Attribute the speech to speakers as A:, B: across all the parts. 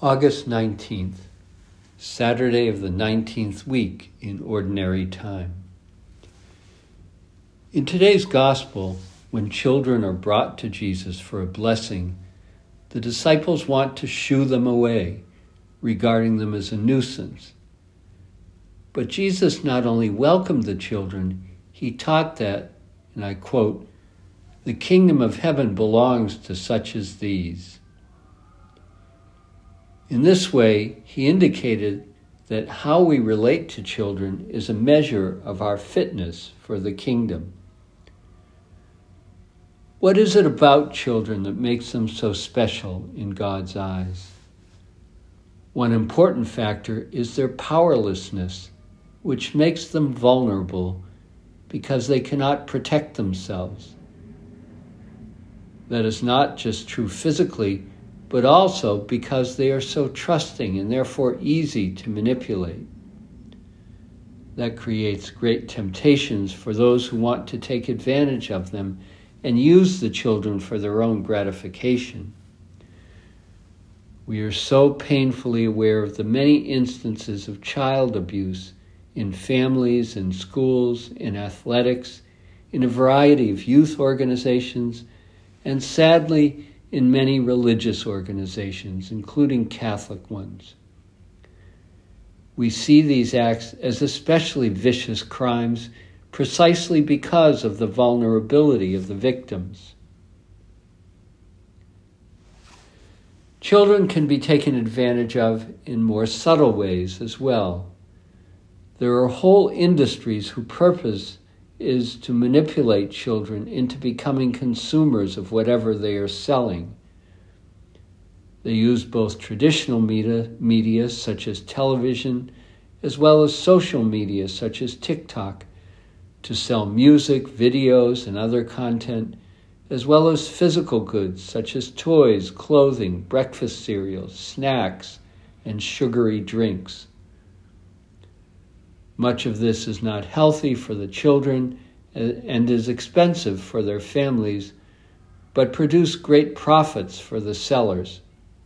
A: August 19th, Saturday of the 19th week in Ordinary Time. In today's Gospel, when children are brought to Jesus for a blessing, the disciples want to shoo them away, regarding them as a nuisance. But Jesus not only welcomed the children, he taught that, and I quote, "The kingdom of heaven belongs to such as these." In this way, he indicated that how we relate to children is a measure of our fitness for the kingdom. What is it about children that makes them so special in God's eyes? One important factor is their powerlessness, which makes them vulnerable because they cannot protect themselves. That is not just true physically, but also because they are so trusting and therefore easy to manipulate. That creates great temptations for those who want to take advantage of them and use the children for their own gratification. We are so painfully aware of the many instances of child abuse in families, in schools, in athletics, in a variety of youth organizations, and sadly, in many religious organizations, including Catholic ones. We see these acts as especially vicious crimes precisely because of the vulnerability of the victims. Children can be taken advantage of in more subtle ways as well. There are whole industries whose purpose is to manipulate children into becoming consumers of whatever they are selling. They use both traditional media such as television, as well as social media such as TikTok, to sell music, videos, and other content, as well as physical goods such as toys, clothing, breakfast cereals, snacks, and sugary drinks. Much of this is not healthy for the children and is expensive for their families, but produce great profits for the sellers.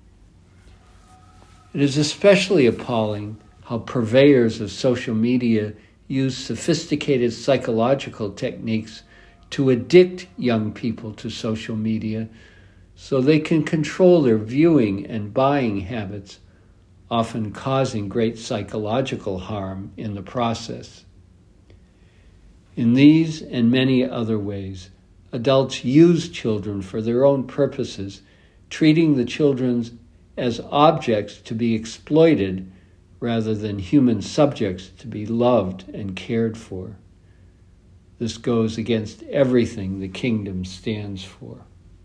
A: It is especially appalling how purveyors of social media use sophisticated psychological techniques to addict young people to social media so they can control their viewing and buying habits, often causing great psychological harm in the process. In these and many other ways, adults use children for their own purposes, treating the children as objects to be exploited rather than human subjects to be loved and cared for. This goes against everything the kingdom stands for.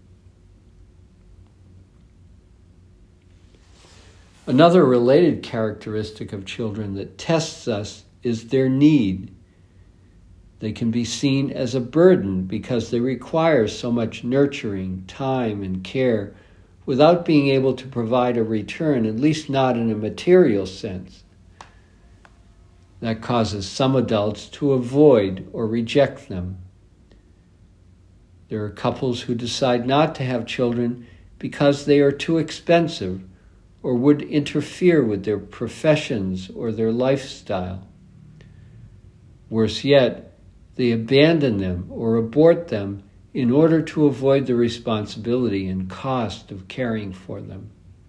A: Another related characteristic of children that tests us is their need. They can be seen as a burden because they require so much nurturing, time, and care without being able to provide a return, at least not in a material sense. That causes some adults to avoid or reject them. There are couples who decide not to have children because they are too expensive or would interfere with their professions or their lifestyle. Worse yet, they abandon them or abort them in order to avoid the responsibility and cost of caring for them.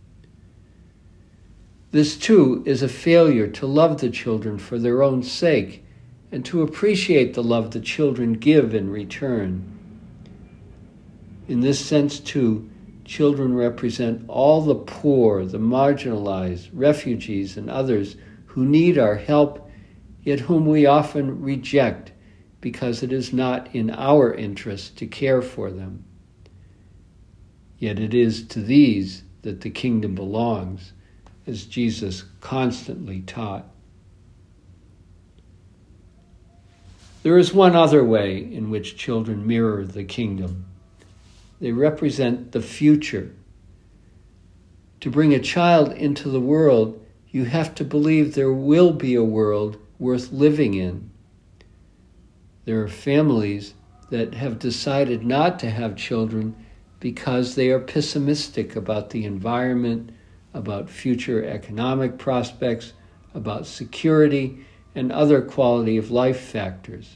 A: This too is a failure to love the children for their own sake and to appreciate the love the children give in return. In this sense too, children represent all the poor, the marginalized, refugees, and others who need our help, yet whom we often reject because it is not in our interest to care for them. Yet it is to these that the kingdom belongs, as Jesus constantly taught. There is one other way in which children mirror the kingdom. They represent the future. To bring a child into the world, you have to believe there will be a world worth living in. There are families that have decided not to have children because they are pessimistic about the environment, about future economic prospects, about security, and other quality of life factors.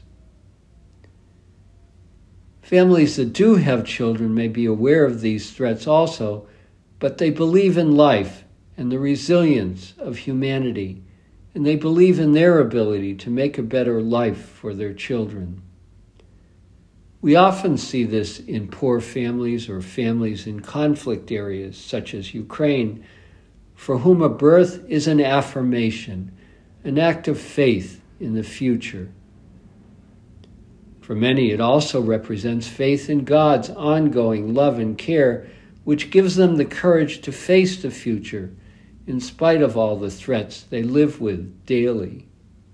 A: Families that do have children may be aware of these threats also, but they believe in life and the resilience of humanity, and they believe in their ability to make a better life for their children. We often see this in poor families or families in conflict areas such as Ukraine, for whom a birth is an affirmation, an act of faith in the future. For many, it also represents faith in God's ongoing love and care, which gives them the courage to face the future in spite of all the threats they live with daily.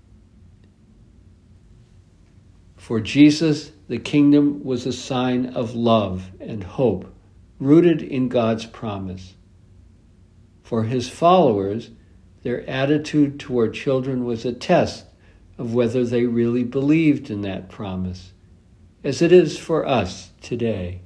A: For Jesus, the kingdom was a sign of love and hope, rooted in God's promise. For his followers, their attitude toward children was a test of whether they really believed in that promise, as it is for us today.